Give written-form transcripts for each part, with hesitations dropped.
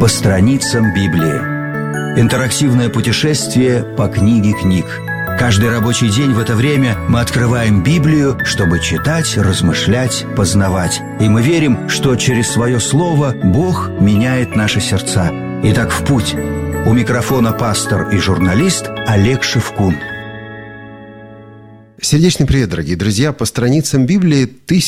по страницам Библии. Интерактивное путешествие по книге книг. Каждый рабочий день в это время мы открываем Библию, чтобы читать, размышлять, познавать. И мы верим, что через свое слово Бог меняет наши сердца. Итак, в путь. У микрофона пастор и журналист Олег Шевкун. Сердечный привет, дорогие друзья! По страницам Библии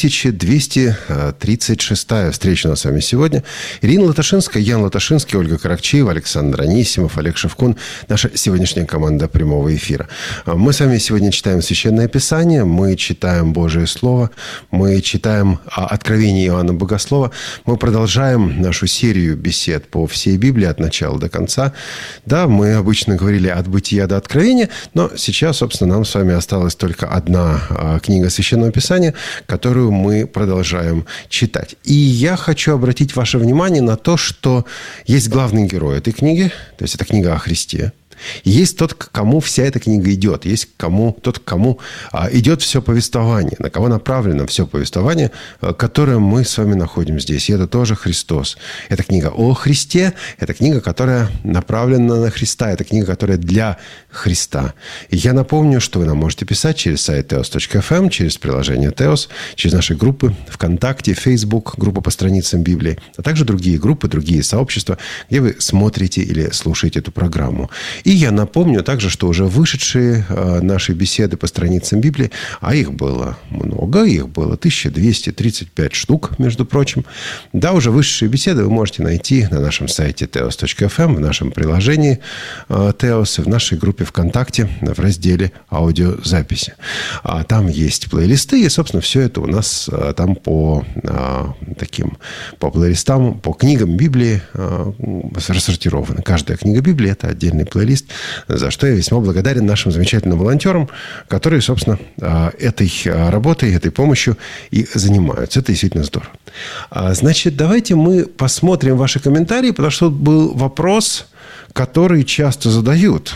1236-я встреча у нас с вами сегодня. Ирина Латашинская, Ян Латашинский, Ольга Каракчиева, Александр Анисимов, Олег Шевкун. Наша сегодняшняя команда прямого эфира. Мы с вами сегодня читаем Священное Писание, мы читаем Божие Слово, мы читаем Откровение Иоанна Богослова. Мы продолжаем нашу серию бесед по всей Библии от начала до конца. Да, мы обычно говорили от Бытия до Откровения, но сейчас, собственно, нам с вами осталось только одна книга Священного Писания, которую мы продолжаем читать. И я хочу обратить ваше внимание на то, что есть главный герой этой книги, то есть это книга о Христе. И есть тот, к кому вся эта книга идет. Есть тот, к кому идет все повествование, на кого направлено все повествование, которое мы с вами находим здесь. И это тоже Христос. Это книга о Христе, это книга, которая направлена на Христа, это книга, которая для Христа. И я напомню, что вы нам можете писать через сайт teos.fm, через приложение Teos, через наши группы ВКонтакте, Facebook, группа по страницам Библии, а также другие группы, другие сообщества, где вы смотрите или слушаете эту программу. И я напомню также, что уже вышедшие наши беседы по страницам Библии, а их было много, их было 1235 штук, между прочим. Да, уже вышедшие беседы вы можете найти на нашем сайте teos.fm, в нашем приложении Teos, в нашей группе ВКонтакте в разделе аудиозаписи. Там есть плейлисты, и, собственно, все это у нас там по плейлистам, по книгам Библии рассортировано. Каждая книга Библии – это отдельный плейлист, за что я весьма благодарен нашим замечательным волонтерам, которые, собственно, этой работой, этой помощью и занимаются. Это действительно здорово. Значит, давайте мы посмотрим ваши комментарии, потому что тут был вопрос, который часто задают.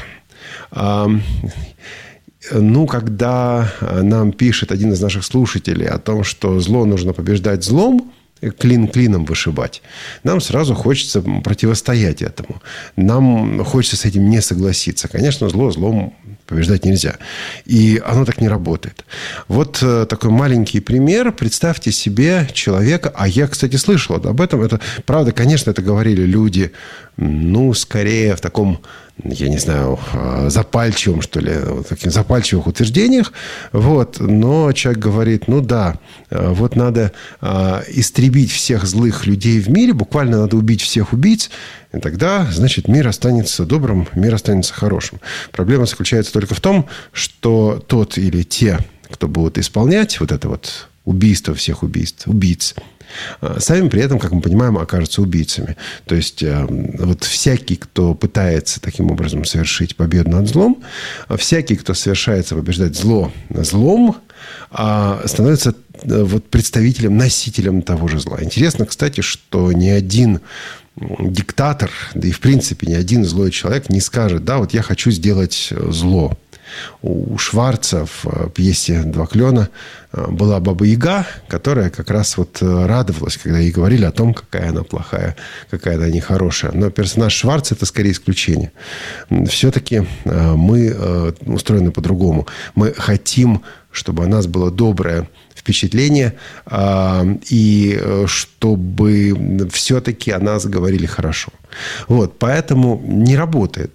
Когда нам пишет один из наших слушателей о том, что зло нужно побеждать злом, клин клином вышибать, нам сразу хочется противостоять этому. Нам хочется с этим не согласиться. Конечно, зло злом побеждать нельзя. И оно так не работает. Вот такой маленький пример. Представьте себе человека, а я, кстати, слышал об этом. Это правда, конечно, это говорили люди, скорее в таком, я не знаю, запальчивом, что ли, таких запальчивых утверждениях. Но человек говорит, вот надо истребить всех злых людей в мире, буквально надо убить всех убийц, и тогда, значит, мир останется добрым, мир останется хорошим. Проблема заключается только в том, что тот или те, кто будут исполнять вот это вот убийство всех убийц, сами при этом, как мы понимаем, окажутся убийцами. То есть, вот всякий, кто пытается таким образом совершить победу над злом, всякий, кто совершается побеждать зло злом, становится вот представителем, носителем того же зла. Интересно, кстати, что ни один диктатор, да и в принципе ни один злой человек не скажет, вот я хочу сделать зло. У Шварца в пьесе «Два клена» была Баба-Яга, которая как раз радовалась, когда ей говорили о том, какая она плохая, какая она нехорошая. Но персонаж Шварца – это скорее исключение. Все-таки мы устроены по-другому. Мы хотим, чтобы о нас было доброе впечатление, и чтобы все-таки о нас говорили хорошо. Поэтому не работает.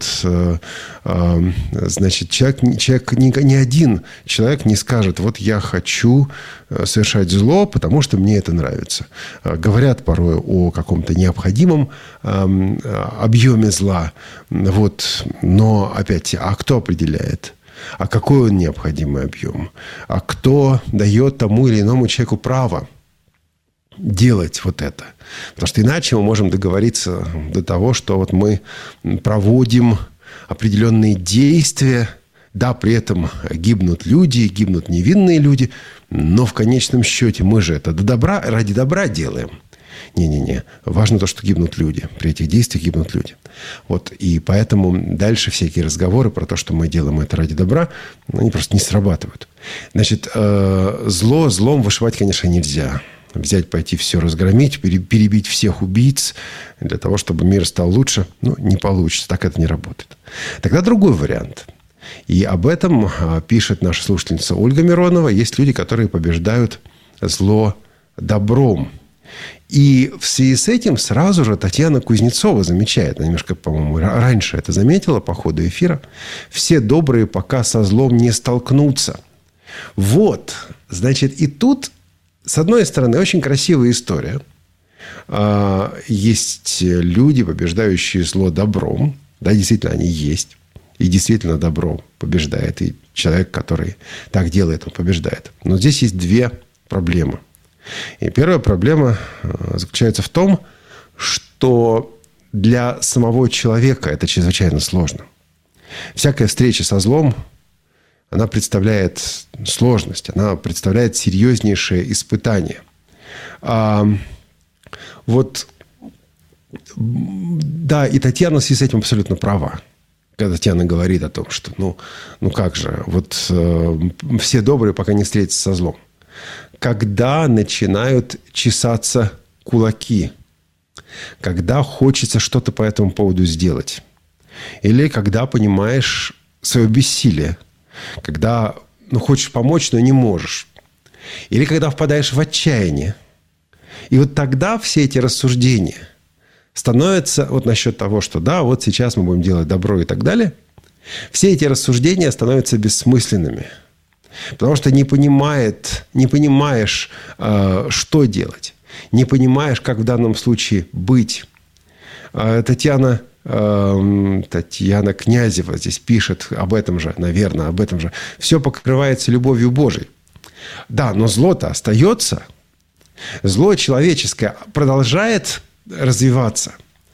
Значит, ни один человек не скажет, я хочу совершать зло, потому что мне это нравится. Говорят порой о каком-то необходимом объеме зла. Но опять, а кто определяет? А какой он необходимый объем? А кто дает тому или иному человеку право делать это? Потому что иначе мы можем договориться до того, что мы проводим определенные действия, да, при этом гибнут люди, гибнут невинные люди, но в конечном счете мы же это ради добра делаем. Не-не-не. Важно то, что гибнут люди. При этих действиях гибнут люди. И поэтому дальше всякие разговоры про то, что мы делаем это ради добра, они просто не срабатывают. Значит, зло злом вышибать, конечно, нельзя. взять, пойти все разгромить, перебить всех убийц для того, чтобы мир стал лучше. Не получится, так это не работает. Тогда другой вариант. И об этом пишет наша слушательница Ольга Миронова. Есть люди, которые побеждают зло добром. И в связи с этим сразу же Татьяна Кузнецова замечает, она немножко, по-моему, раньше это заметила по ходу эфира, все добрые пока со злом не столкнутся. Вот, значит, и тут, с одной стороны, очень красивая история. Есть люди, побеждающие зло добром. Да, действительно, они есть. И действительно добро побеждает. И человек, который так делает, он побеждает. Но здесь есть две проблемы. И первая проблема заключается в том, что для самого человека это чрезвычайно сложно. Всякая встреча со злом, она представляет сложность, она представляет серьезнейшее испытание. Да, и Татьяна с этим абсолютно права. Когда Татьяна говорит о том, что как же, все добрые, пока не встретятся со злом. Когда начинают чесаться кулаки, когда хочется что-то по этому поводу сделать, или когда понимаешь свое бессилие, когда хочешь помочь, но не можешь, или когда впадаешь в отчаяние. И вот тогда все эти рассуждения становятся насчет того, что сейчас мы будем делать добро и так далее, все эти рассуждения становятся бессмысленными. Потому что не понимаешь, что делать. Не понимаешь, как в данном случае быть. Татьяна Князева здесь пишет об этом же, наверное, об этом же. Все покрывается любовью Божией. Да, но зло-то остается. Зло человеческое продолжает развиваться.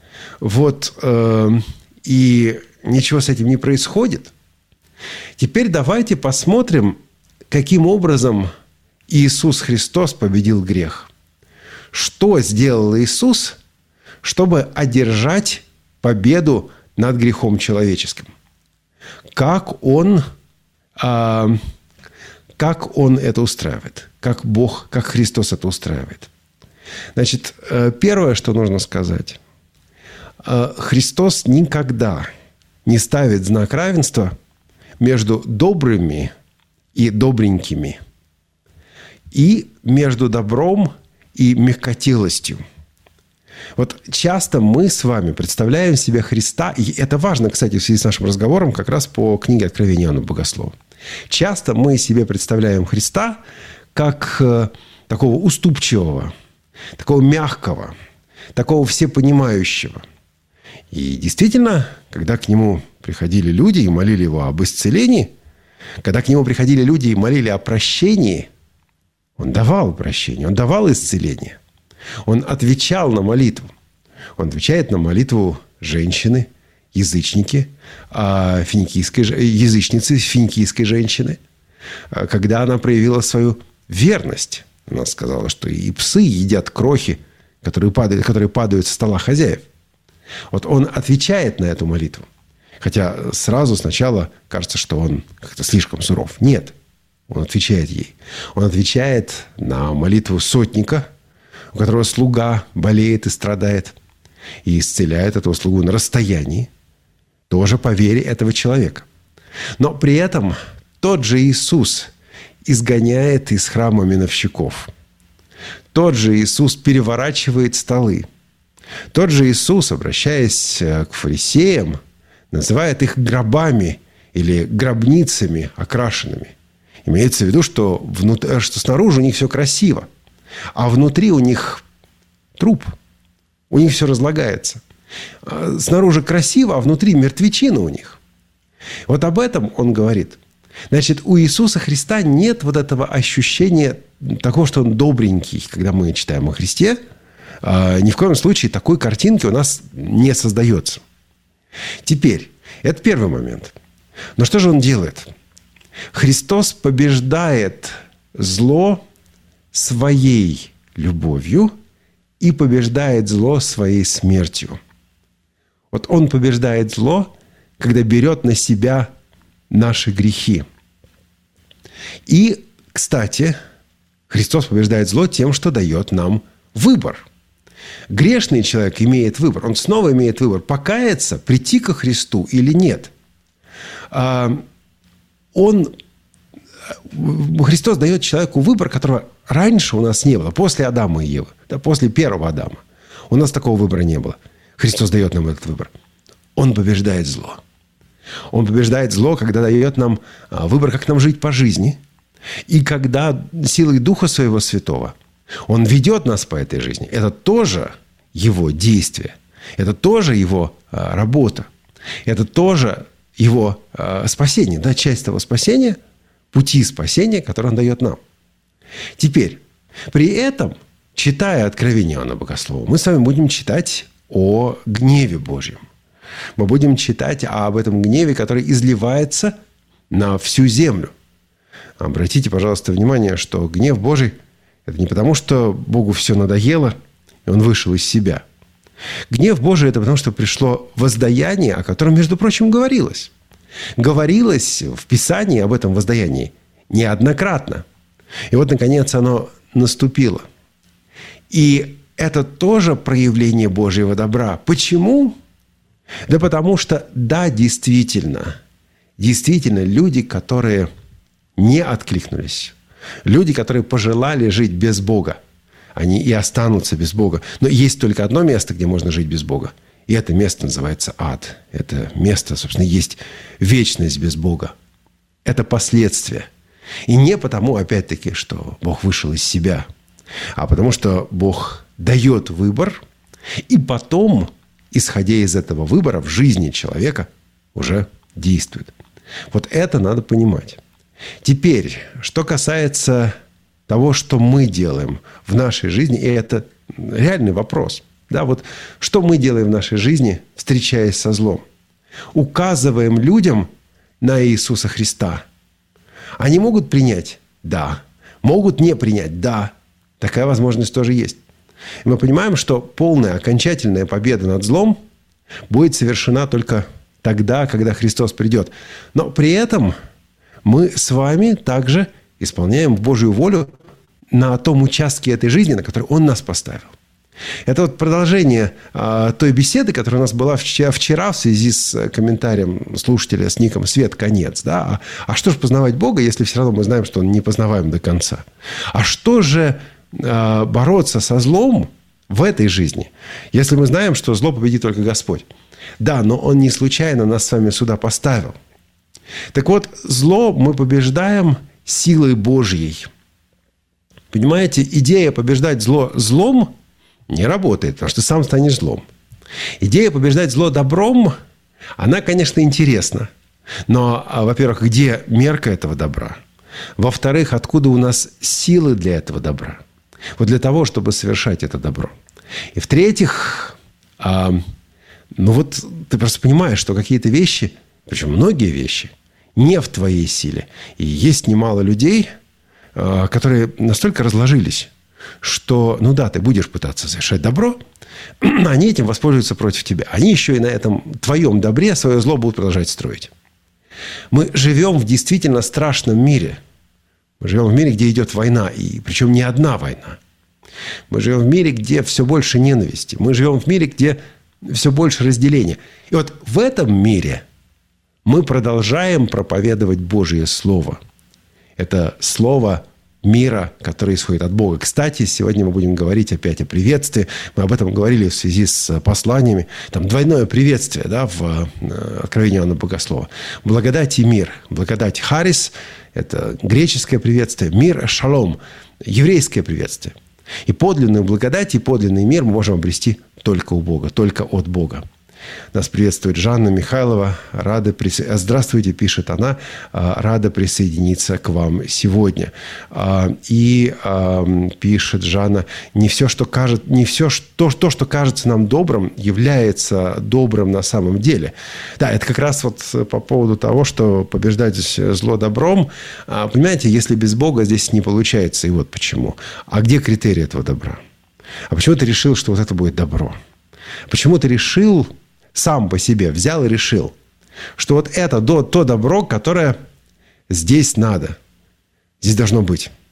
И ничего с этим не происходит. Теперь давайте посмотрим, каким образом Иисус Христос победил грех. Что сделал Иисус, чтобы одержать победу над грехом человеческим? Как Он это устраивает? Как Бог, как Христос это устраивает? Значит, первое, что нужно сказать. Христос никогда не ставит знак равенства между добрыми и добренькими, и между добром и мягкотелостью. Часто мы с вами представляем себе Христа, и это важно, кстати, в связи с нашим разговором, как раз по книге Откровения Иоанна Богослова. Часто мы себе представляем Христа как такого уступчивого, такого мягкого, такого всепонимающего. И действительно, когда к Нему приходили люди и молили Его об исцелении, когда к Нему приходили люди и молили о прощении, Он давал прощение, Он давал исцеление. Он отвечал на молитву. Он отвечает на молитву женщины, язычницы, финикийской женщины, когда она проявила свою верность. Она сказала, что и псы едят крохи, которые падают со стола хозяев. Он отвечает на эту молитву. Хотя сразу сначала кажется, что он как-то слишком суров. Нет, он отвечает ей. Он отвечает на молитву сотника, у которого слуга болеет и страдает, и исцеляет этого слугу на расстоянии, тоже по вере этого человека. Но при этом тот же Иисус изгоняет из храма миновщиков. Тот же Иисус переворачивает столы. Тот же Иисус, обращаясь к фарисеям, называет их гробами или гробницами окрашенными. Имеется в виду, что снаружи у них все красиво, а внутри у них труп. У них все разлагается. Снаружи красиво, а внутри мертвечина у них. Об этом он говорит. Значит, у Иисуса Христа нет этого ощущения такого, что он добренький, когда мы читаем о Христе. Ни в коем случае такой картинки у нас не создается. Теперь, это первый момент. Но что же он делает? Христос побеждает зло своей любовью и побеждает зло своей смертью. Он побеждает зло, когда берет на себя наши грехи. И, кстати, Христос побеждает зло тем, что дает нам выбор. Грешный человек имеет выбор. Он снова имеет выбор: покаяться, прийти ко Христу или нет. Христос дает человеку выбор, которого раньше у нас не было. После Адама и Евы, после первого Адама. У нас такого выбора не было. Христос дает нам этот выбор. Он побеждает зло. Он побеждает зло, когда дает нам выбор, как нам жить по жизни. И когда силой Духа Своего Святого Он ведет нас по этой жизни. Это тоже Его действие. Это тоже Его работа. Это тоже Его спасение. Да, часть того спасения, пути спасения, который Он дает нам. Теперь, при этом, читая Откровение Иоанна Богослова, мы с вами будем читать о гневе Божьем. Мы будем читать об этом гневе, который изливается на всю землю. Обратите, пожалуйста, внимание, что гнев Божий – это не потому, что Богу все надоело, и Он вышел из себя. Гнев Божий – это потому, что пришло воздаяние, о котором, между прочим, говорилось. Говорилось в Писании об этом воздаянии неоднократно. И вот, наконец, оно наступило. И это тоже проявление Божьего добра. Почему? Да потому что, да, действительно, люди, которые не откликнулись, люди, которые пожелали жить без Бога, они и останутся без Бога. Но есть только одно место, где можно жить без Бога. И это место называется ад. Это место, собственно, есть вечность без Бога. Это последствия. И не потому, опять-таки, что Бог вышел из себя, а потому что Бог дает выбор, и потом, исходя из этого выбора, в жизни человека уже действует. Вот это надо понимать. Теперь, что касается того, что мы делаем в нашей жизни, и это реальный вопрос. Да, вот что мы делаем в нашей жизни, встречаясь со злом? Указываем людям на Иисуса Христа. Они могут принять? Да. Могут не принять? Да. Такая возможность тоже есть. И мы понимаем, что полная, окончательная победа над злом будет совершена только тогда, когда Христос придет. Но при этом мы с вами также исполняем Божью волю на том участке этой жизни, на который Он нас поставил. Это вот продолжение той беседы, которая у нас была вчера в связи с комментарием слушателя с ником «Свет, конец». Да? А что же познавать Бога, если все равно мы знаем, что Он не познаваем до конца? А что же бороться со злом в этой жизни, если мы знаем, что зло победит только Господь? Да, но Он не случайно нас с вами сюда поставил. Так вот, зло мы побеждаем силой Божьей. Понимаете, идея побеждать зло злом не работает, потому что ты сам станешь злом. Идея побеждать зло добром, она, конечно, интересна. Но, во-первых, где мерка этого добра? Во-вторых, откуда у нас силы для этого добра? Вот для того, чтобы совершать это добро. И в-третьих, вот ты просто понимаешь, что какие-то вещи, причем многие вещи, не в твоей силе. И есть немало людей, которые настолько разложились, что, ну да, ты будешь пытаться совершать добро, они этим воспользуются против тебя. Они еще и на этом твоем добре свое зло будут продолжать строить. Мы живем в действительно страшном мире. Мы живем в мире, где идет война, и причем не одна война. Мы живем в мире, где все больше ненависти. Мы живем в мире, где все больше разделения. И вот в этом мире мы продолжаем проповедовать Божье Слово. Это Слово мира, который исходит от Бога. Кстати, сегодня мы будем говорить опять о приветствии. Мы об этом говорили в связи с посланиями. Там двойное приветствие, да, в Откровении Иоанна Богослова. Благодать и мир. Благодать харис – это греческое приветствие. Мир – шалом – еврейское приветствие. И подлинную благодать и подлинный мир мы можем обрести только у Бога, только от Бога. Нас приветствует Жанна Михайлова. Здравствуйте, пишет она. Рада присоединиться к вам сегодня. И пишет Жанна, не все, что кажется нам добрым, является добрым на самом деле. Да, это как раз вот по поводу того, что побеждать зло добром. Понимаете, если без Бога здесь не получается. И вот почему. А где критерий этого добра? А почему ты решил, что вот это будет добро? Почему ты решил... Сам по себе взял и решил, что вот это то добро, которое здесь надо, здесь должно быть.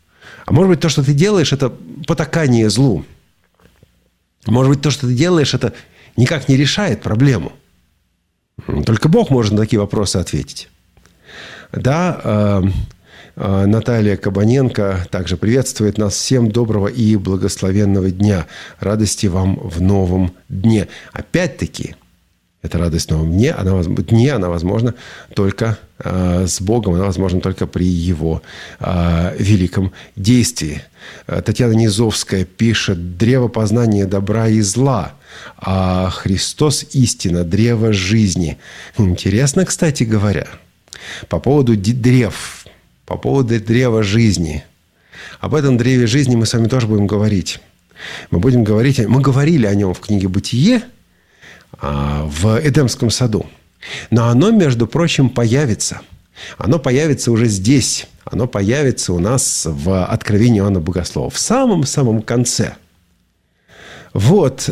А может быть, то, что ты делаешь, это потакание злу. Может быть, то, что ты делаешь, это никак не решает проблему. Только Бог может на такие вопросы ответить. Да, Наталья Кабаненко также приветствует нас. Всем доброго и благословенного дня. Радости вам в новом дне. Опять-таки, эта радость в новом дне, она возможна только с Богом, она возможна только при Его великом действии. Татьяна Низовская пишет: «Древо познания добра и зла, а Христос – истина, древо жизни». Интересно, кстати говоря, по поводу древ, по поводу древа жизни. Об этом древе жизни мы с вами тоже будем говорить. Мы говорили о нем в книге «Бытие», в Эдемском саду. Но оно, между прочим, появится. Оно появится уже здесь. Оно появится у нас в Откровении Иоанна Богослова. В самом-самом конце. Вот.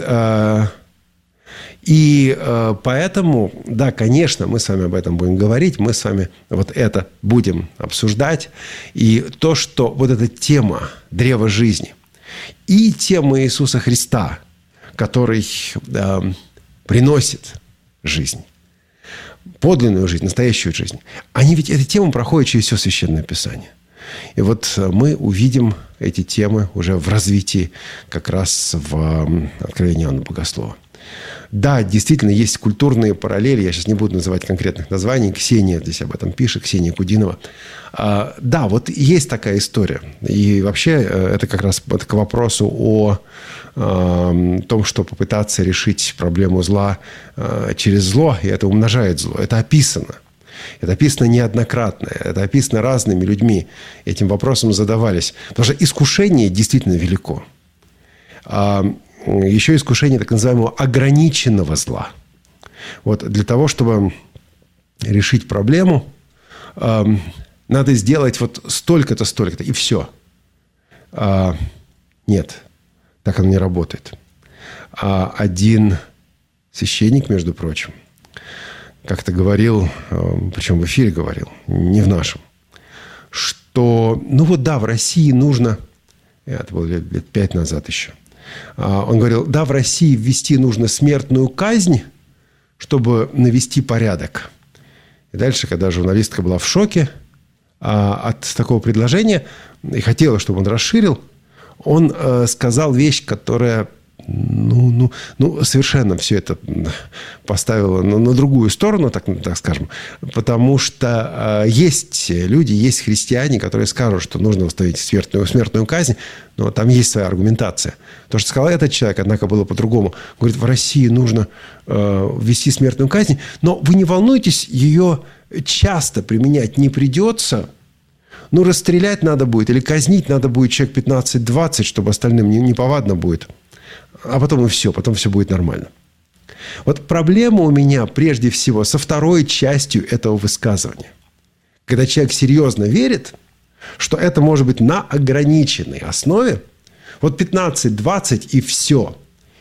И поэтому, да, конечно, мы с вами об этом будем говорить. Мы с вами вот это будем обсуждать. И то, что вот эта тема древа жизни и тема Иисуса Христа, который приносит жизнь, подлинную жизнь, настоящую жизнь. Они ведь, эта тема проходит через все Священное Писание. И вот мы увидим эти темы уже в развитии как раз в Откровении Иоанна Богослова. Да, действительно, есть культурные параллели. Я сейчас не буду называть конкретных названий. Ксения здесь об этом пишет, Ксения Кудинова. Да, вот есть такая история. И вообще это как раз к вопросу о том, что попытаться решить проблему зла через зло, и это умножает зло. Это описано. Это описано неоднократно. Это описано разными людьми. Этим вопросом задавались. Потому что искушение действительно велико. Еще искушение так называемого ограниченного зла. Вот для того, чтобы решить проблему, надо сделать вот столько-то, столько-то, и все. Нет, так оно не работает. Один священник, между прочим, как-то говорил, причем в эфире говорил, не в нашем, что, в России нужно, это было лет 5 назад еще, он говорил, да, в России ввести нужно смертную казнь, чтобы навести порядок. И дальше, когда журналистка была в шоке от такого предложения и хотела, чтобы он расширил, он сказал вещь, которая совершенно все это поставила на другую сторону, так скажем. Потому что есть люди, есть христиане, которые скажут, что нужно установить смертную казнь, но там есть своя аргументация. То, что сказал этот человек, однако, было по-другому. Говорит, в России нужно ввести смертную казнь, но вы не волнуйтесь, ее часто применять не придется. Расстрелять надо будет или казнить надо будет человек 15-20, чтобы остальным неповадно будет. А потом и все, потом все будет нормально. Вот проблема у меня прежде всего со второй частью этого высказывания. Когда человек серьезно верит, что это может быть на ограниченной основе, вот 15-20 и все.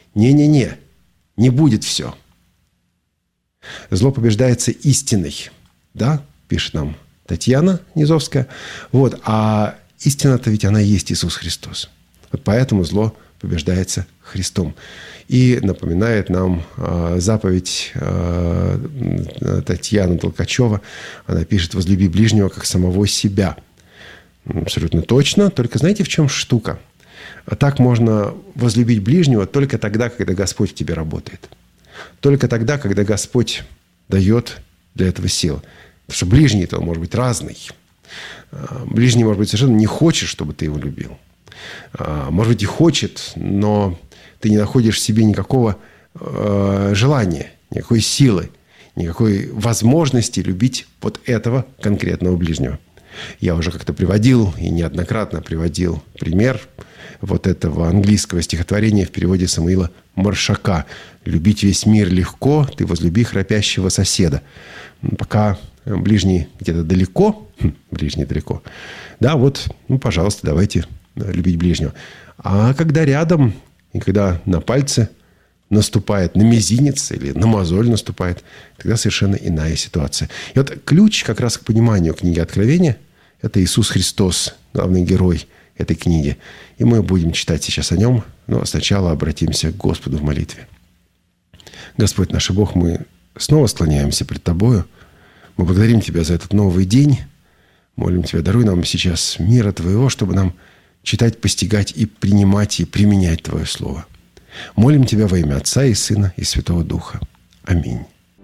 Не будет все. Зло побеждается истиной. Да, пишет нам Татьяна Низовская. Вот, а истина-то ведь она и есть Иисус Христос. Вот поэтому зло побеждается Христом. И напоминает нам заповедь Татьяны Толкачева. Она пишет: «Возлюби ближнего, как самого себя». Абсолютно точно. Только знаете, в чем штука? Так можно возлюбить ближнего только тогда, когда Господь в тебе работает. Только тогда, когда Господь дает для этого силы. Потому что ближний-то может быть разный. Ближний, может быть, совершенно не хочет, чтобы ты его любил. Может быть, и хочет, но ты не находишь в себе никакого желания, никакой силы, никакой возможности любить вот этого конкретного ближнего. Я уже как-то приводил, и неоднократно приводил пример вот этого английского стихотворения в переводе Самуила Маршака. «Любить весь мир легко, ты возлюби храпящего соседа». Пока ближний где-то далеко, да, вот, пожалуйста, давайте любить ближнего. А когда рядом, и когда на пальце наступает, на мизинец или на мозоль наступает, тогда совершенно иная ситуация. И вот ключ как раз к пониманию книги Откровения – это Иисус Христос, главный герой этой книги. И мы будем читать сейчас о нем, но сначала обратимся к Господу в молитве. Господь наш Бог, мы снова склоняемся пред Тобою. Мы благодарим Тебя за этот новый день. Молим Тебя, даруй нам сейчас мира Твоего, чтобы нам читать, постигать и принимать, и применять Твое Слово. Молим Тебя во имя Отца и Сына и Святого Духа. Аминь.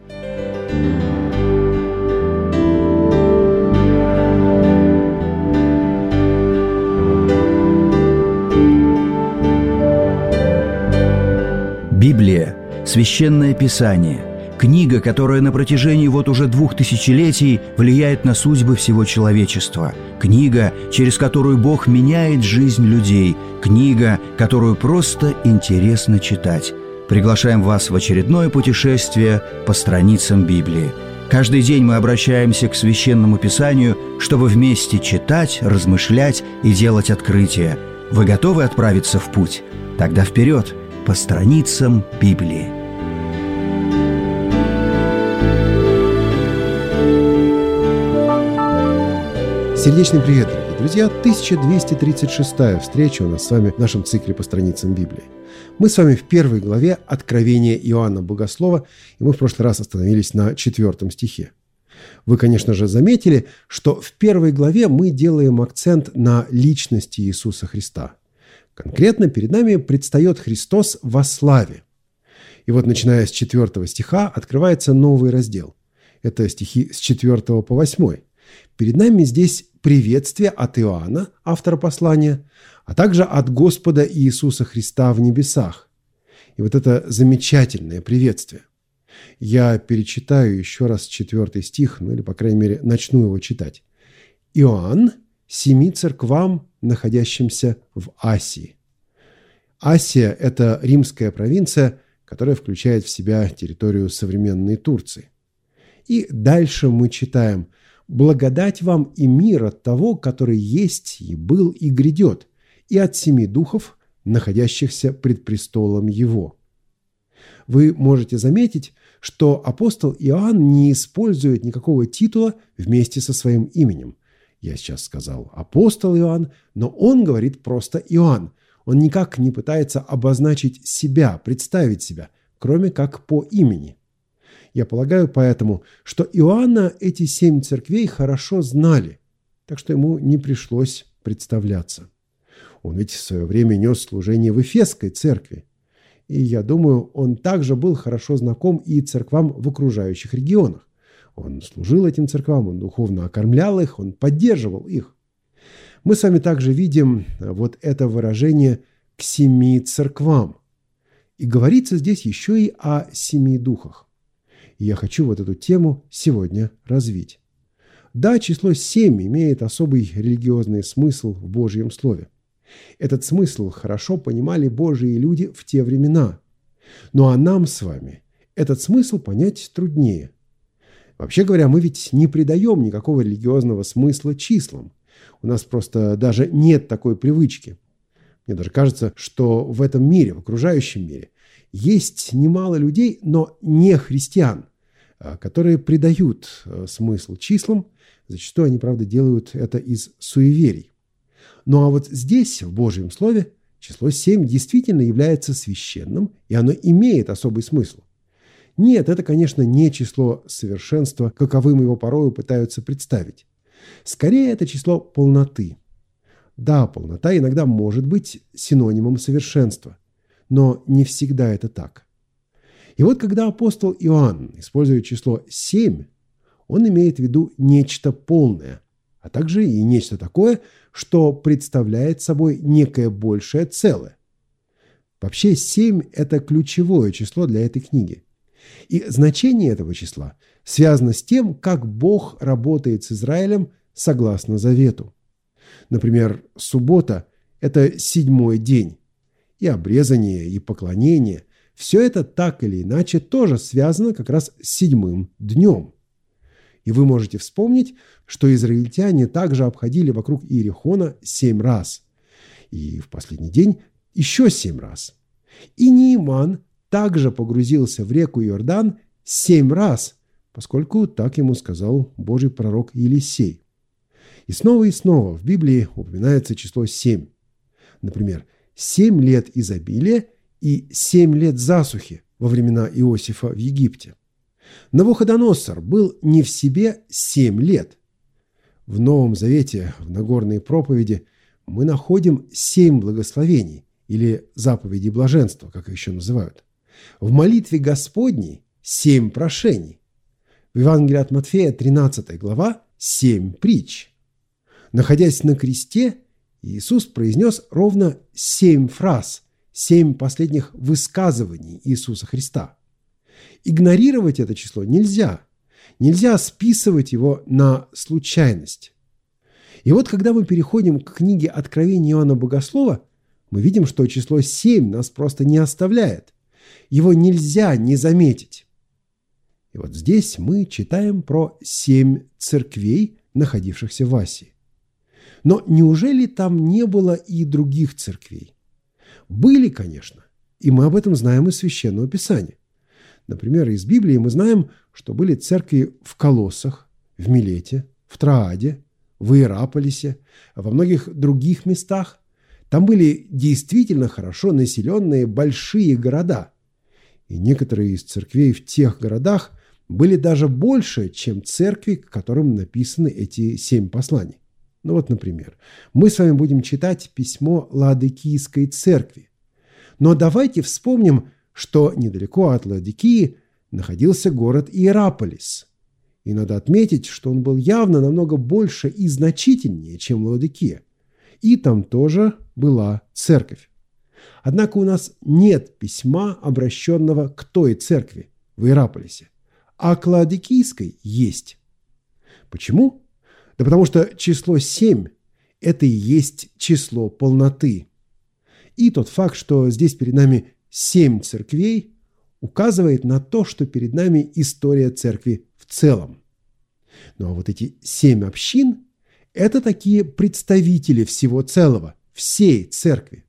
Библия – Священное Писание, книга, которая на протяжении вот уже 2000 влияет на судьбы всего человечества, книга, через которую Бог меняет жизнь людей, книга, которую просто интересно читать. Приглашаем вас в очередное путешествие по страницам Библии. Каждый день мы обращаемся к Священному Писанию, чтобы вместе читать, размышлять и делать открытия. Вы готовы отправиться в путь? Тогда вперед! По страницам Библии. Сердечный привет, дорогие друзья! 1236-я встреча у нас с вами в нашем цикле по страницам Библии. Мы с вами в первой главе Откровения Иоанна Богослова, и мы в прошлый раз остановились на 4 стихе. Вы, конечно же, заметили, что в первой главе мы делаем акцент на личности Иисуса Христа. Конкретно перед нами предстает Христос во славе. И вот, начиная с 4 стиха, открывается новый раздел. Это стихи с 4 по 8. Перед нами здесь приветствие от Иоанна, автора послания, а также от Господа Иисуса Христа в небесах. И вот это замечательное приветствие. Я перечитаю еще раз 4 стих, или, по крайней мере, начну его читать. «Иоанн, 7 церквам, находящимся в Асии». Асия – это римская провинция, которая включает в себя территорию современной Турции. И дальше мы читаем: «Благодать вам и мир от того, который есть и был и грядет, и от 7 духов, находящихся пред престолом Его». Вы можете заметить, что апостол Иоанн не использует никакого титула вместе со своим именем. Я сейчас сказал апостол Иоанн, но он говорит просто Иоанн. Он никак не пытается обозначить себя, представить себя, кроме как по имени. Я полагаю поэтому, что Иоанна эти 7 церквей хорошо знали, так что ему не пришлось представляться. Он ведь в свое время нес служение в Эфесской церкви. И я думаю, он также был хорошо знаком и церквам в окружающих регионах. Он служил этим церквам, он духовно окормлял их, он поддерживал их. Мы с вами также видим вот это выражение «к 7 церквам». И говорится здесь еще и о 7 духах. И я хочу вот эту тему сегодня развить. Да, число 7 имеет особый религиозный смысл в Божьем Слове. Этот смысл хорошо понимали Божьи люди в те времена. Ну а нам с вами этот смысл понять труднее. Вообще говоря, мы ведь не придаем никакого религиозного смысла числам. У нас просто даже нет такой привычки. Мне даже кажется, что в этом мире, в окружающем мире, есть немало людей, но не христиан, которые придают смысл числам. Зачастую они, правда, делают это из суеверий. Ну а вот здесь, в Божьем Слове, число 7 действительно является священным, и оно имеет особый смысл. Нет, это, конечно, не число совершенства, каковым его порою пытаются представить. Скорее, это число полноты. Да, полнота иногда может быть синонимом совершенства, но не всегда это так. И вот когда апостол Иоанн использует число 7, он имеет в виду нечто полное, а также и нечто такое, что представляет собой некое большее целое. Вообще 7 – это ключевое число для этой книги. И значение этого числа связано с тем, как Бог работает с Израилем согласно завету. Например, суббота – это 7-й день. И обрезание, и поклонение – все это так или иначе тоже связано как раз с 7-м днем. И вы можете вспомнить, что израильтяне также обходили вокруг Иерихона 7 раз. И в последний день еще 7 раз. И Неиман также погрузился в реку Иордан 7 раз, поскольку так ему сказал Божий пророк Елисей. И снова в Библии упоминается число 7. Например, 7 лет изобилия и 7 лет засухи во времена Иосифа в Египте. Навуходоносор был не в себе 7 лет. В Новом Завете, в Нагорной проповеди, мы находим 7 благословений или заповедей блаженства, как их еще называют. В молитве Господней 7 прошений. В Евангелии от Матфея, 13 глава, 7 притч. Находясь на кресте, Иисус произнес ровно 7 фраз, 7 последних высказываний Иисуса Христа. Игнорировать это число нельзя. Нельзя списывать его на случайность. И вот, когда мы переходим к книге Откровения Иоанна Богослова, мы видим, что число 7 нас просто не оставляет. Его нельзя не заметить. И вот здесь мы читаем про 7 церквей, находившихся в Асии. Но неужели там не было и других церквей? Были, конечно, и мы об этом знаем из Священного Писания. Например, из Библии мы знаем, что были церкви в Колоссах, в Милете, в Трааде, в Иераполисе, во многих других местах. Там были действительно хорошо населенные большие города. И некоторые из церквей в тех городах были даже больше, чем церкви, к которым написаны эти 7 посланий. Ну вот, например, мы с вами будем читать письмо Лаодикийской церкви. Но давайте вспомним, что недалеко от Лаодикии находился город Иераполис. И надо отметить, что он был явно намного больше и значительнее, чем Лаодикия. И там тоже была церковь. Однако у нас нет письма, обращенного к той церкви в Иераполисе, а к Лаодикийской есть. Почему? Да потому что число 7 – это и есть число полноты. И тот факт, что здесь перед нами 7 церквей, указывает на то, что перед нами история церкви в целом. Ну а вот эти 7 общин – это такие представители всего целого, всей церкви.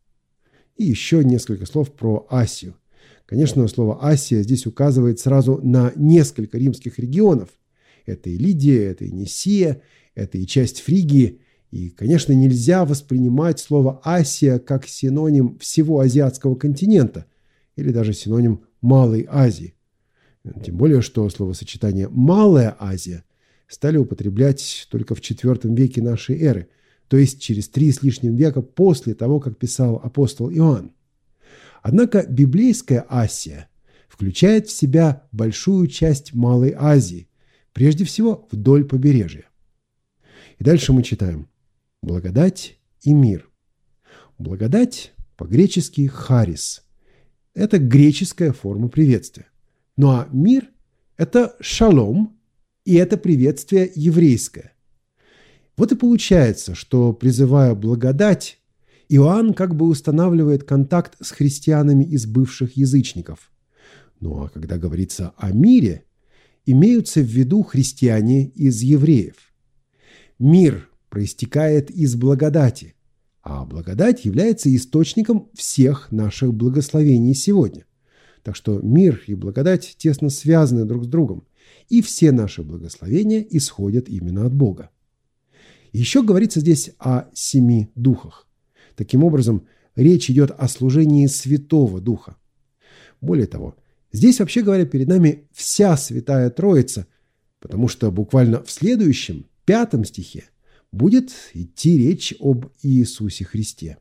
И еще несколько слов про Асию. Конечно, слово «Асия» здесь указывает сразу на несколько римских регионов. Это и Лидия, это и Нисия, это и часть Фригии. И, конечно, нельзя воспринимать слово «Асия» как синоним всего азиатского континента или даже синоним Малой Азии. Тем более, что словосочетание «Малая Азия» стали употреблять только в IV веке нашей эры, то есть через 3 с лишним века после того, как писал апостол Иоанн. Однако библейская Асия включает в себя большую часть Малой Азии, прежде всего вдоль побережья. И дальше мы читаем: благодать и мир. Благодать по-гречески «харис». Это греческая форма приветствия. Ну а мир – это шалом, и это приветствие еврейское. Вот и получается, что, призывая благодать, Иоанн как бы устанавливает контакт с христианами из бывших язычников. Ну а когда говорится о мире, имеются в виду христиане из евреев. Мир проистекает из благодати, а благодать является источником всех наших благословений сегодня. Так что мир и благодать тесно связаны друг с другом, и все наши благословения исходят именно от Бога. Еще говорится здесь о 7 духах. Таким образом, речь идет о служении Святого Духа. Более того, здесь, вообще говоря, перед нами вся Святая Троица, потому что буквально в следующем, 5 стихе, будет идти речь об Иисусе Христе.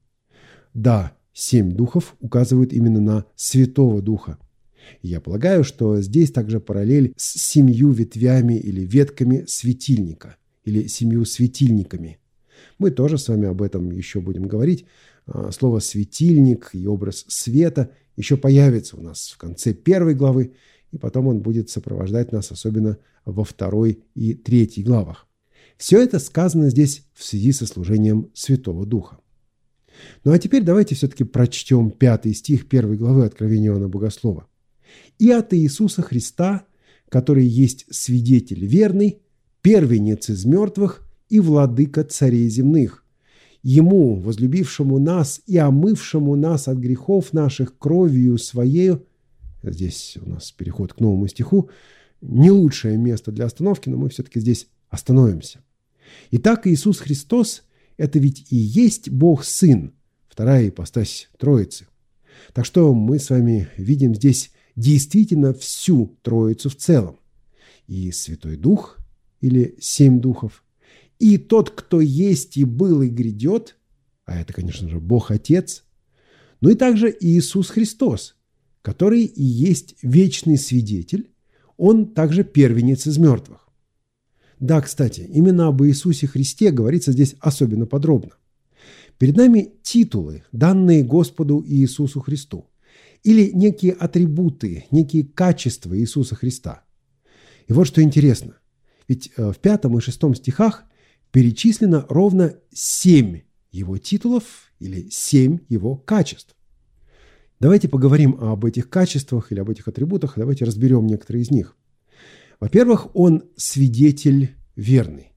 Да, 7 духов указывают именно на Святого Духа. И я полагаю, что здесь также параллель с 7 ветвями или ветками светильника, или 7 светильниками. Мы тоже с вами об этом еще будем говорить. Слово «светильник» и образ света еще появится у нас в конце 1 главы, и потом он будет сопровождать нас особенно во 2 и 3 главах. Все это сказано здесь в связи со служением Святого Духа. Ну а теперь давайте все-таки прочтем 5 стих 1 главы Откровения Иоанна Богослова. «И от Иисуса Христа, который есть свидетель верный, первенец из мертвых и владыка царей земных, Ему, возлюбившему нас и омывшему нас от грехов наших кровью Своею». Здесь у нас переход к новому стиху. Не лучшее место для остановки, но мы все-таки здесь остановимся. Итак, Иисус Христос – это ведь и есть Бог Сын, вторая ипостась Троицы. Так что мы с вами видим здесь действительно всю Троицу в целом. И Святой Дух, или 7 духов, и тот, кто есть и был и грядет, а это, конечно же, Бог Отец, ну и также Иисус Христос, который и есть вечный свидетель, Он также первенец из мертвых. Да, кстати, именно об Иисусе Христе говорится здесь особенно подробно. Перед нами титулы, данные Господу Иисусу Христу, или некие атрибуты, некие качества Иисуса Христа. И вот что интересно, ведь в 5 и 6 стихах перечислено ровно 7 его титулов или 7 его качеств. Давайте поговорим об этих качествах или об этих атрибутах, давайте разберем некоторые из них. Во-первых, он свидетель верный.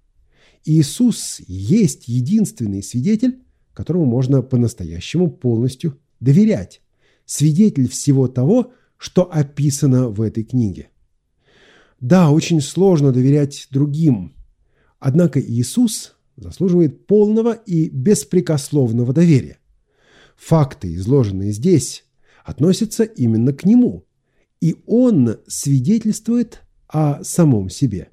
Иисус есть единственный свидетель, которому можно по-настоящему полностью доверять. Свидетель всего того, что описано в этой книге. Да, очень сложно доверять другим, однако Иисус заслуживает полного и беспрекословного доверия. Факты, изложенные здесь, относятся именно к Нему, и Он свидетельствует о самом себе.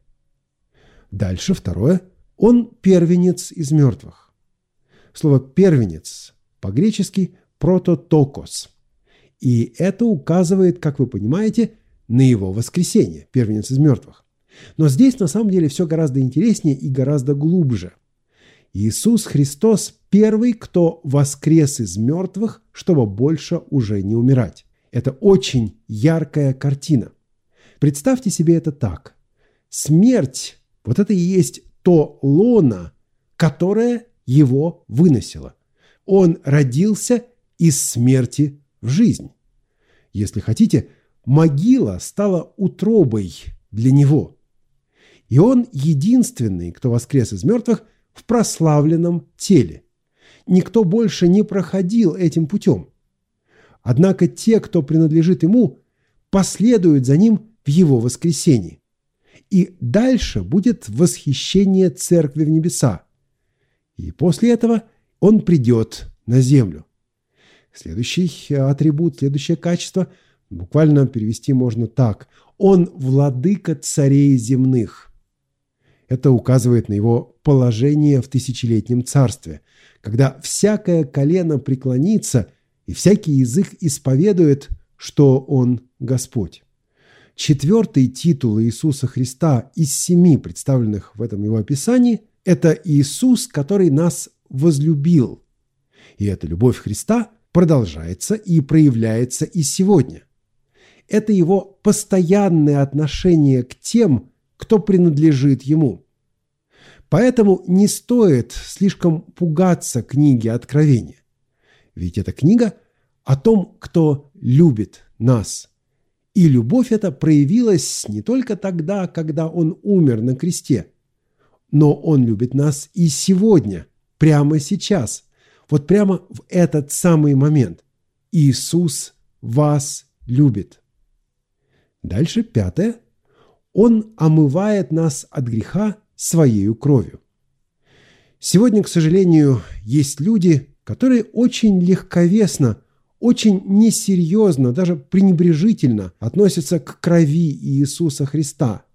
Дальше второе. Он первенец из мертвых. Слово «первенец» по-гречески «прототокос». И это указывает, как вы понимаете, на его воскресение, первенец из мертвых. Но здесь на самом деле все гораздо интереснее и гораздо глубже. Иисус Христос первый, кто воскрес из мертвых, чтобы больше уже не умирать. Это очень яркая картина. Представьте себе это так. Смерть – вот это и есть то лоно, которое его выносило. Он родился из смерти в жизнь. Если хотите, могила стала утробой для него. И он единственный, кто воскрес из мертвых в прославленном теле. Никто больше не проходил этим путем. Однако те, кто принадлежит ему, последуют за ним в его воскресении. И дальше будет восхищение церкви в небеса. И после этого он придет на землю. Следующий атрибут, следующее качество буквально перевести можно так. Он владыка царей земных. Это указывает на его положение в тысячелетнем царстве, когда всякое колено преклонится и всякий язык исповедует, что Он Господь. 4-й титул Иисуса Христа из 7 представленных в этом его описании – это Иисус, который нас возлюбил. И эта любовь Христа продолжается и проявляется и сегодня. Это его постоянное отношение к тем, кто принадлежит ему. Поэтому не стоит слишком пугаться книги Откровения. Ведь эта книга о том, кто любит нас. И любовь эта проявилась не только тогда, когда Он умер на кресте, но Он любит нас и сегодня, прямо сейчас, вот прямо в этот самый момент. Иисус вас любит. Дальше 5. Он омывает нас от греха Своею кровью. Сегодня, к сожалению, есть люди, которые очень легковесно, очень несерьезно, даже пренебрежительно относятся к крови Иисуса Христа.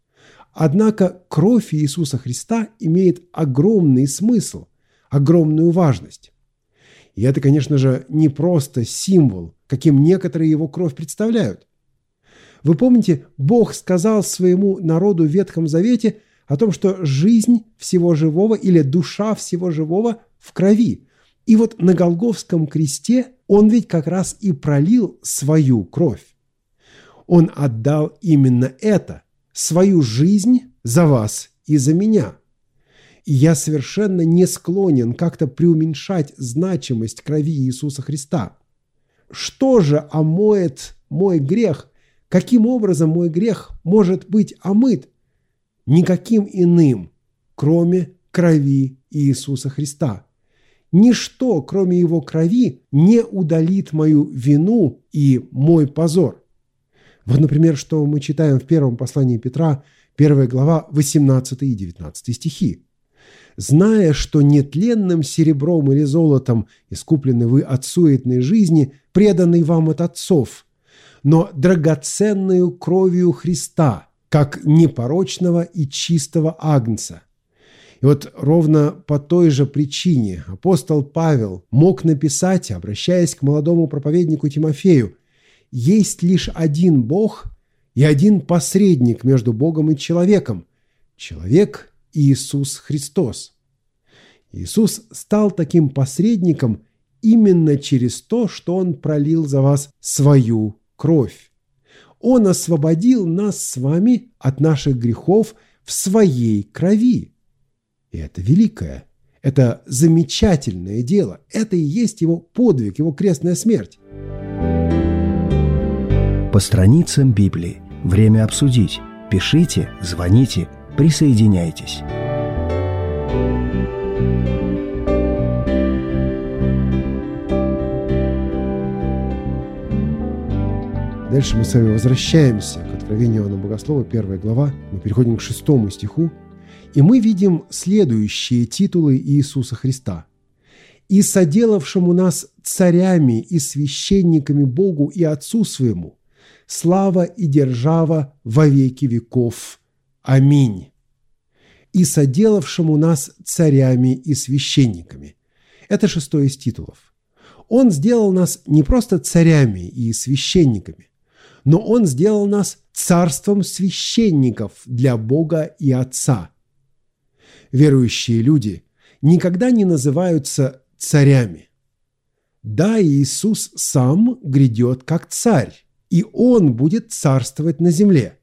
Однако кровь Иисуса Христа имеет огромный смысл, огромную важность. И это, конечно же, не просто символ, каким некоторые его кровь представляют. Вы помните, Бог сказал своему народу в Ветхом Завете о том, что жизнь всего живого или душа всего живого в крови. И вот на Голгофском кресте Он ведь как раз и пролил свою кровь. Он отдал именно это, свою жизнь за вас и за меня. И я совершенно не склонен как-то преуменьшать значимость крови Иисуса Христа. Что же омоет мой грех? Каким образом мой грех может быть омыт? Никаким иным, кроме крови Иисуса Христа. Ничто, кроме Его крови, не удалит мою вину и мой позор. Вот, например, что мы читаем в первом послании Петра, 1 глава, 18 и 19 стихи. зная, что нетленным серебром или золотом искуплены вы от суетной жизни, преданной вам от отцов, но драгоценную кровью Христа, как непорочного и чистого агнца». И вот ровно по той же причине апостол Павел мог написать, обращаясь к молодому проповеднику Тимофею: «Есть лишь один Бог и один посредник между Богом и человеком – человек Иисус Христос». Иисус стал таким посредником именно через то, что Он пролил за вас свою кровь. Он освободил нас с вами от наших грехов в своей крови. И это великое, это замечательное дело. Это и есть Его подвиг, Его крестная смерть. По страницам Библии. Время обсудить. Пишите, звоните, присоединяйтесь. Дальше мы с вами возвращаемся к Откровению Иоанна Богослова, 1 глава. Мы переходим к 6 стиху. И мы видим следующие титулы Иисуса Христа. «И соделавшему нас царями и священниками Богу и Отцу Своему, слава и держава во веки веков. Аминь». «И соделавшему нас царями и священниками». Это 6 из титулов. Он сделал нас не просто царями и священниками, но Он сделал нас царством священников для Бога и Отца. Верующие люди никогда не называются царями. Да, Иисус сам грядет как царь, и Он будет царствовать на земле.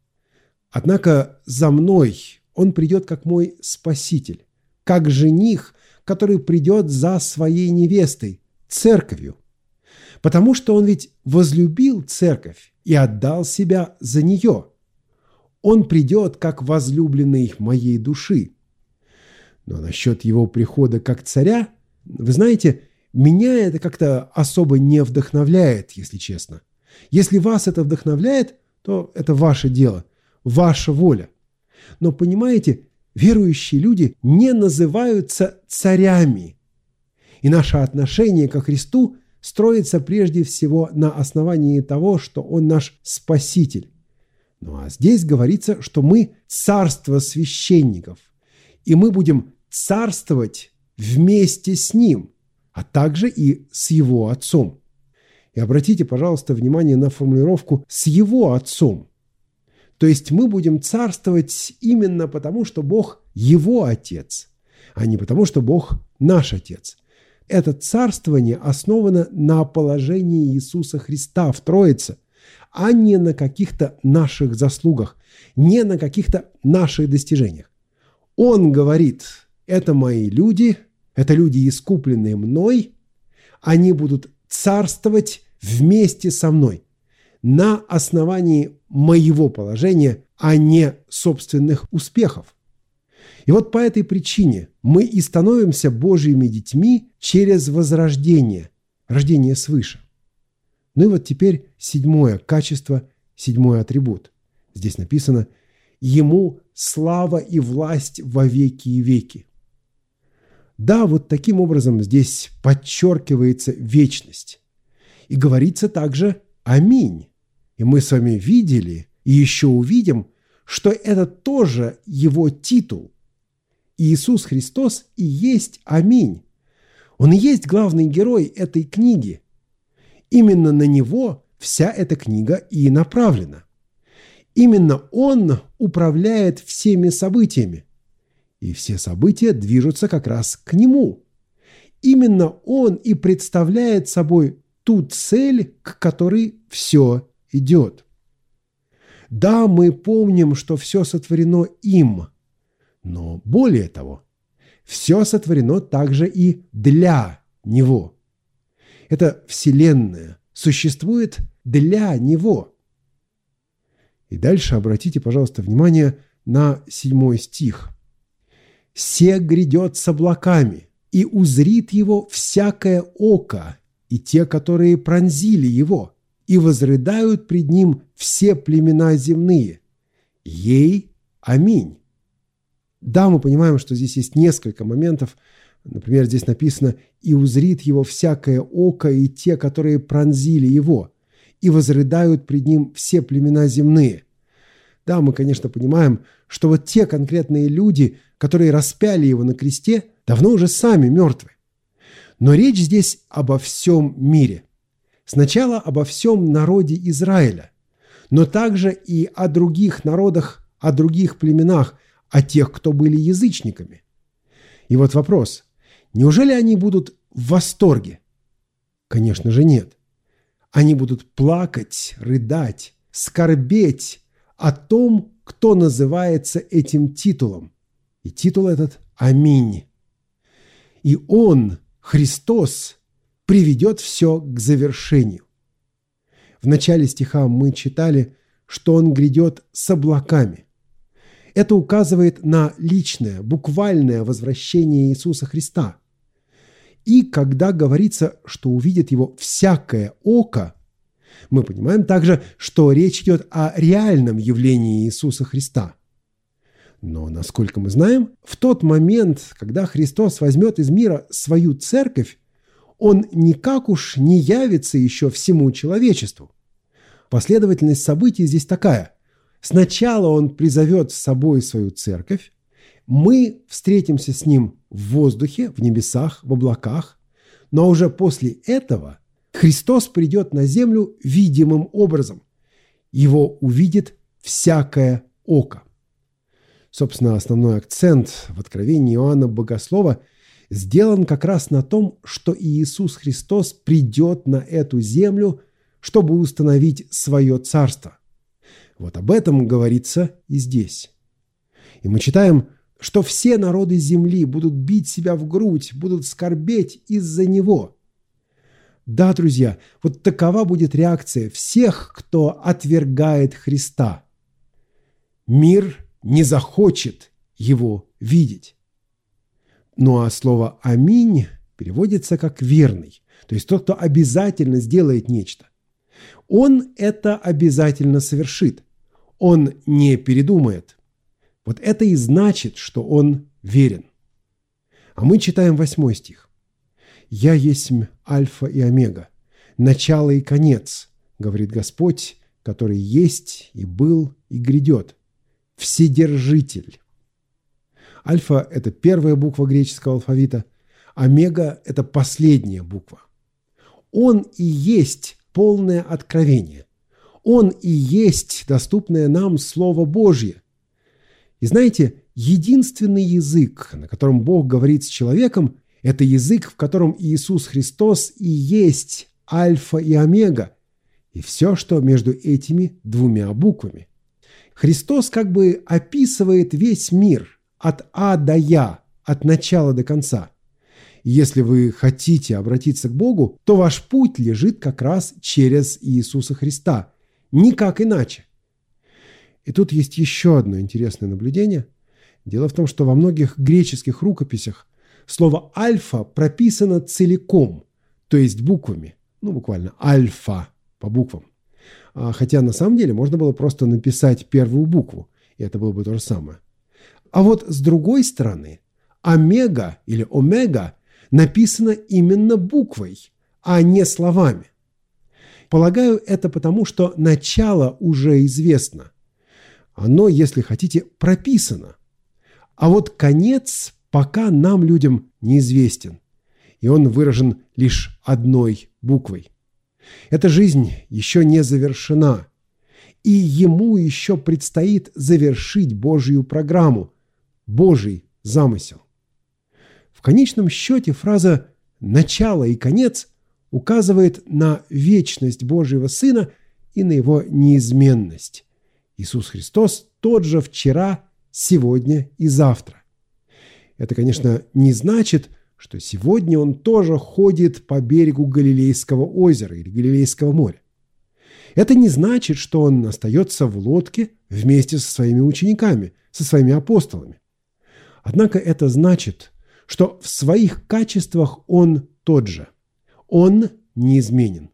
Однако за мной Он придет как мой Спаситель, как жених, который придет за своей невестой, церковью. Потому что Он ведь возлюбил церковь и отдал себя за нее. Он придет как возлюбленный моей души. Но насчет Его прихода как царя, вы знаете, меня это как-то особо не вдохновляет, если честно. Если вас это вдохновляет, то это ваше дело, ваша воля. Но понимаете, верующие люди не называются царями. И наше отношение ко Христу строится прежде всего на основании того, что Он наш Спаситель. Ну а здесь говорится, что мы царство священников, и мы будем царствовать вместе с Ним, а также и с Его Отцом. И обратите, пожалуйста, внимание на формулировку «с Его Отцом». То есть мы будем царствовать именно потому, что Бог Его Отец, а не потому, что Бог наш Отец. Это царствование основано на положении Иисуса Христа в Троице, а не на каких-то наших заслугах, не на каких-то наших достижениях. Он говорит: это мои люди, это люди, искупленные мной, они будут царствовать вместе со мной на основании моего положения, а не собственных успехов. И вот по этой причине мы и становимся Божьими детьми через возрождение, рождение свыше. Ну и вот теперь 7 качество, 7 атрибут. Здесь написано: «Ему слава и власть во веки и веки». Да, вот таким образом здесь подчеркивается вечность. И говорится также «Аминь». И мы с вами видели и еще увидим, что это тоже Его титул. Иисус Христос и есть Аминь. Он и есть главный герой этой книги. Именно на Него вся эта книга и направлена. Именно Он управляет всеми событиями. И все события движутся как раз к Нему. Именно Он и представляет собой ту цель, к которой все идет. Да, мы помним, что все сотворено им, но более того, все сотворено также и для Него. Эта Вселенная существует для Него. И дальше обратите, пожалуйста, внимание на 7 стих. «Се грядет с облаками, и узрит Его всякое око, и те, которые пронзили Его, и возрыдают пред Ним все племена земные. Ей аминь». Да, мы понимаем, что здесь есть несколько моментов. Например, здесь написано: «И узрит его всякое око, и те, которые пронзили его, и возрыдают пред ним все племена земные». Да, мы, конечно, понимаем, что вот те конкретные люди, которые распяли его на кресте, давно уже сами мертвы. Но речь здесь обо всем мире. Сначала обо всем народе Израиля, но также и о других народах, о других племенах, о тех, кто были язычниками. И вот вопрос: неужели они будут в восторге? Конечно же нет. Они будут плакать, рыдать, скорбеть о том, кто называется этим титулом. И титул этот – Аминь. И Он, Христос, приведет все к завершению. В начале стиха мы читали, что Он грядет с облаками. Это указывает на личное, буквальное возвращение Иисуса Христа. И когда говорится, что увидит Его всякое око, мы понимаем также, что речь идет о реальном явлении Иисуса Христа. Но, насколько мы знаем, в тот момент, когда Христос возьмет из мира свою церковь, Он никак уж не явится еще всему человечеству. Последовательность событий здесь такая. Сначала Он призовет с собой свою церковь, мы встретимся с Ним в воздухе, в небесах, в облаках, но уже после этого Христос придет на землю видимым образом. Его увидит всякое око. Собственно, основной акцент в откровении Иоанна Богослова сделан как раз на том, что Иисус Христос придет на эту землю, чтобы установить свое царство. Вот об этом говорится и здесь. И мы читаем, что все народы земли будут бить себя в грудь, будут скорбеть из-за Него. Да, друзья, вот такова будет реакция всех, кто отвергает Христа. Мир не захочет Его видеть. Ну а слово «аминь» переводится как «верный», то есть тот, кто обязательно сделает нечто. Он это обязательно совершит. Он не передумает. Вот это и значит, что он верен. А мы читаем 8 стих. «Я есмь Альфа и Омега, начало и конец, говорит Господь, который есть и был и грядет, Вседержитель». Альфа – это первая буква греческого алфавита, Омега – это последняя буква. Он и есть полное откровение. Он и есть доступное нам Слово Божье. И знаете, единственный язык, на котором Бог говорит с человеком, это язык, в котором Иисус Христос и есть Альфа и Омега, и все, что между этими двумя буквами. Христос как бы описывает весь мир от А до Я, от начала до конца. И если вы хотите обратиться к Богу, то ваш путь лежит как раз через Иисуса Христа, никак иначе. И тут есть еще одно интересное наблюдение. Дело в том, что во многих греческих рукописях слово «альфа» прописано целиком, то есть буквами. Ну, буквально «альфа» по буквам. Хотя на самом деле можно было просто написать первую букву, и это было бы то же самое. А вот с другой стороны, «омега» или «омега» написано именно буквой, а не словами. Полагаю, это потому, что начало уже известно. Оно, если хотите, прописано. А вот конец пока нам, людям, неизвестен. И он выражен лишь одной буквой. Эта жизнь еще не завершена. И ему еще предстоит завершить Божью программу, Божий замысел. В конечном счете фраза «начало» и «конец» указывает на вечность Божьего Сына и на Его неизменность. Иисус Христос тот же вчера, сегодня и завтра. Это, конечно, не значит, что сегодня Он тоже ходит по берегу Галилейского озера или Галилейского моря. Это не значит, что Он остается в лодке вместе со своими учениками, со своими апостолами. Однако это значит, что в своих качествах Он тот же. Он неизменен.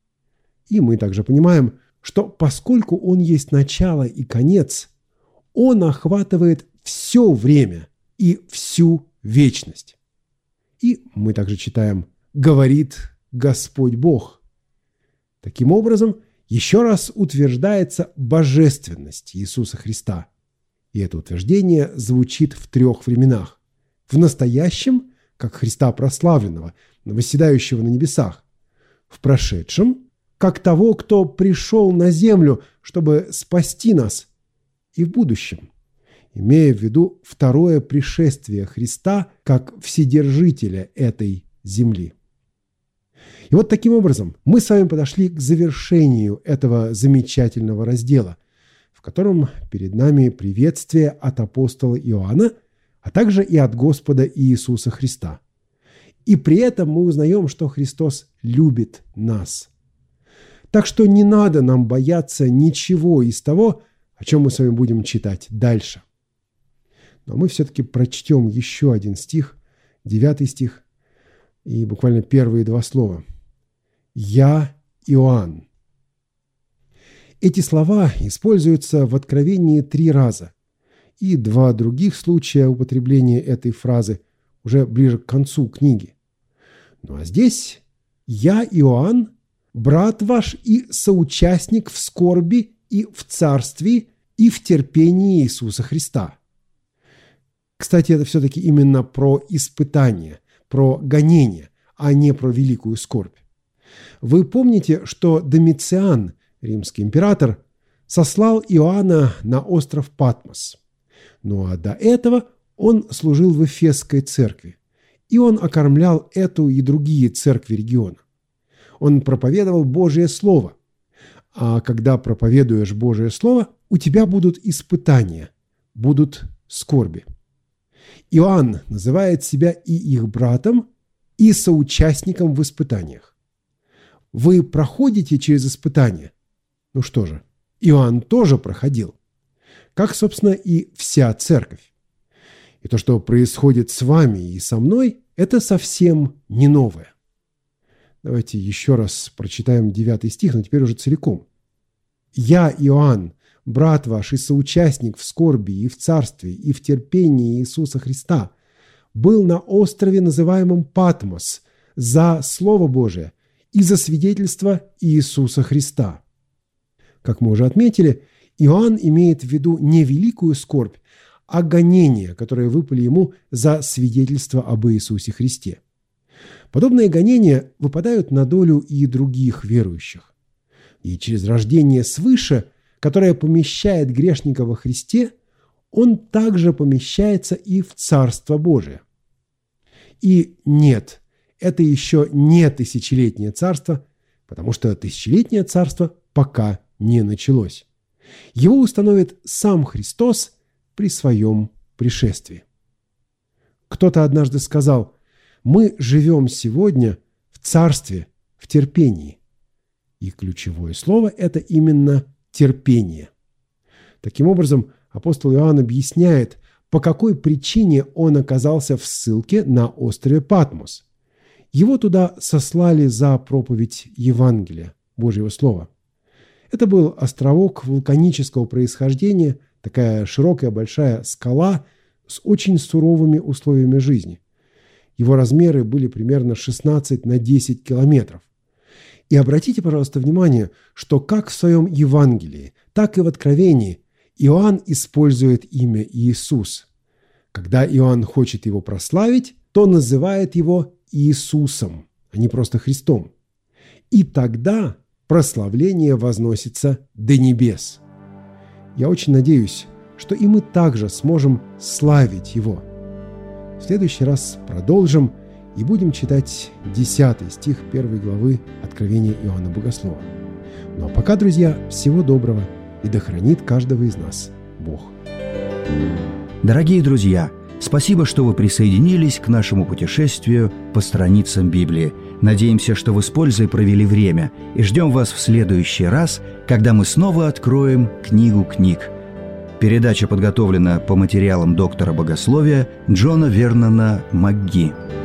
И мы также понимаем, что поскольку Он есть начало и конец, Он охватывает все время и всю вечность. И мы также читаем «говорит Господь Бог». Таким образом, еще раз утверждается божественность Иисуса Христа. И это утверждение звучит в 3 временах. В настоящем, как Христа прославленного, восседающего на небесах. В прошедшем, как того, кто пришел на землю, чтобы спасти нас. И в будущем, имея в виду второе пришествие Христа как Вседержителя этой земли. И вот таким образом мы с вами подошли к завершению этого замечательного раздела, в котором перед нами приветствие от апостола Иоанна, а также и от Господа Иисуса Христа. И при этом мы узнаем, что Христос любит нас. Так что не надо нам бояться ничего из того, о чем мы с вами будем читать дальше. Но мы все-таки прочтем еще один стих, 9 стих, и буквально первые 2 слова. «Я Иоанн». Эти слова используются в Откровении 3 раза, и 2 других случая употребления этой фразы уже ближе к концу книги. Ну а здесь «Я Иоанн, брат ваш и соучастник в скорби и в царстве и в терпении Иисуса Христа». Кстати, это все-таки именно про испытание, про гонение, а не про великую скорбь. Вы помните, что Домициан, римский император, сослал Иоанна на остров Патмос. Ну а до этого он служил в Эфесской церкви, и он окормлял эту и другие церкви региона. Он проповедовал Божие Слово. А когда проповедуешь Божие Слово, у тебя будут испытания, будут скорби. Иоанн называет себя и их братом, и соучастником в испытаниях. Вы проходите через испытания? Ну что же, Иоанн тоже проходил. Как, собственно, и вся церковь. И то, что происходит с вами и со мной, это совсем не новое. Давайте еще раз прочитаем 9 стих, но теперь уже целиком. «Я, Иоанн, брат ваш и соучастник в скорби и в царстве и в терпении Иисуса Христа, был на острове, называемом Патмос, за Слово Божие и за свидетельство Иисуса Христа». Как мы уже отметили, Иоанн имеет в виду не великую скорбь, а гонения, которые выпали ему за свидетельство об Иисусе Христе. Подобные гонения выпадают на долю и других верующих. И через рождение свыше, которое помещает грешника во Христе, он также помещается и в Царство Божие. И нет, это еще не тысячелетнее царство, потому что тысячелетнее царство пока не началось. Его установит сам Христос при своем пришествии. Кто-то однажды сказал: «Мы живем сегодня в царстве, в терпении». И ключевое слово – это именно терпение. Таким образом, апостол Иоанн объясняет, по какой причине он оказался в ссылке на острове Патмос. Его туда сослали за проповедь Евангелия, Божьего Слова. Это был островок вулканического происхождения, такая широкая большая скала с очень суровыми условиями жизни. Его размеры были примерно 16 на 10 километров. И обратите, пожалуйста, внимание, что как в своем Евангелии, так и в Откровении Иоанн использует имя Иисус. Когда Иоанн хочет его прославить, то называет его Иисусом, а не просто Христом. И тогда прославление возносится до небес. Я очень надеюсь, что и мы также сможем славить Его. В следующий раз продолжим и будем читать 10 стих 1 главы Откровения Иоанна Богослова. Ну а пока, друзья, всего доброго, и да хранит каждого из нас Бог. Дорогие друзья, спасибо, что вы присоединились к нашему путешествию по страницам Библии. Надеемся, что вы с пользой провели время, и ждем вас в следующий раз, когда мы снова откроем книгу книг. Передача подготовлена по материалам доктора богословия Джона Вернона МакГи.